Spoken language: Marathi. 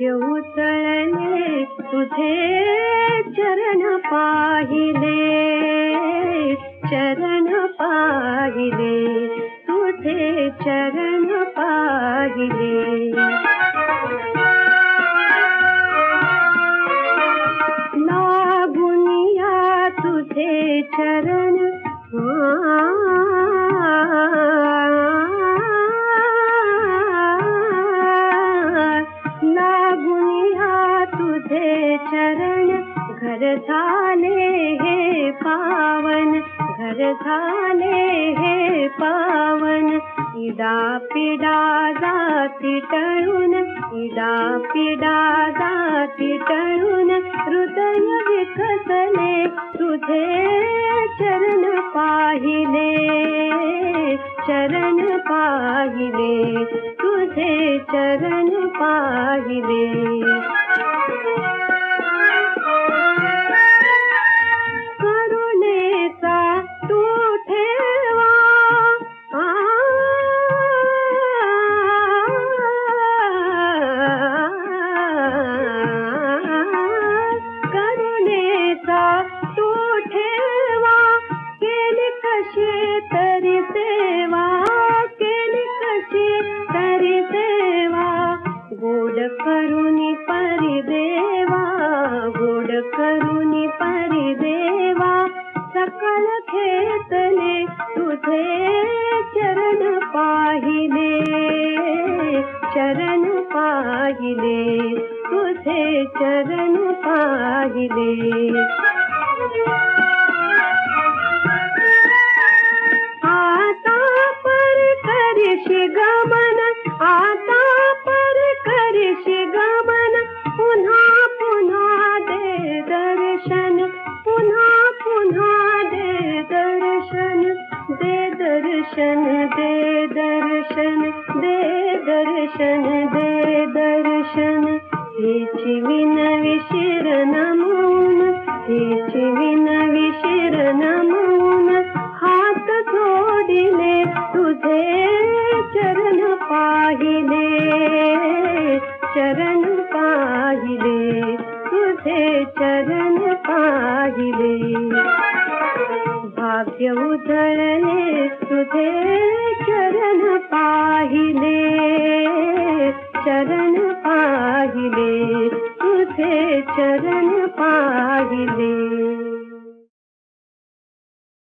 भाग्य उतळले तुझे चरण पाहिले, चरण पाहिले, तुझे चरण पाहिले. लागुनिया तुझे चरण लागुनिया तुझे चरण घर झाले हे पावन, घर झाले हे पावन. इडा पिडा जाती टळून, इडा पिडा जाती टळून, हृदय विकसले तुझे चरण पाहिले, चरण पाहिले, तुझे चरण पाहिले. करुणेचा तू ठेवा करुणेचा तू ठेवा, केली कशी तरी सेवा, केली कशी तरी सेवा. गोड करुणी परिदेवा, गोड करुणी परिदेवा. सकल घेतले तुझे चरण पाहिले, चरण पाहिले, तुझे चरण पाहिले. आता पर करशी गमन, आता पर करशी गमन. पुन्हा पुन्हा दे दर्शन, पुन्हा पुन्हा दे दर्शन. दे दर्शन, दे दर्शन, दे दर्शन, दे दर्शन. हेची विनवी शिर नमून, हेची विनवी शिर नमून. हात जोडिले तुझे चरण पाहिले, चरण पाहिले, तुझे चरण पाहिले. भाग्य उजळले तुझे चरण पाहिले, चरण पाहिले, तुझे चरण पाहिले.